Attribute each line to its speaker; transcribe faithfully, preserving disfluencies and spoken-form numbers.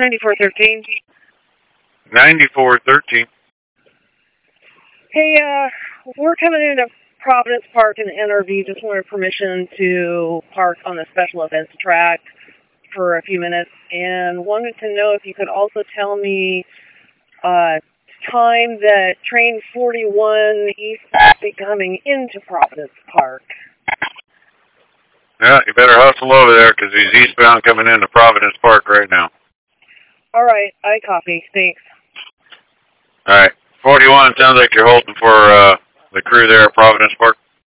Speaker 1: ninety-four thirteen.
Speaker 2: ninety-four thirteen.
Speaker 1: Hey, uh, we're coming into Providence Park in N R V. Just wanted permission to park on the special events track for a few minutes, and wanted to know if you could also tell me uh, time that train forty-one east will be coming into Providence Park.
Speaker 2: Yeah, you better hustle over there because he's eastbound coming into Providence Park right now.
Speaker 1: All right, I copy. Thanks.
Speaker 2: All right, forty-one, sounds like you're holding for uh, the crew there at Providence Park.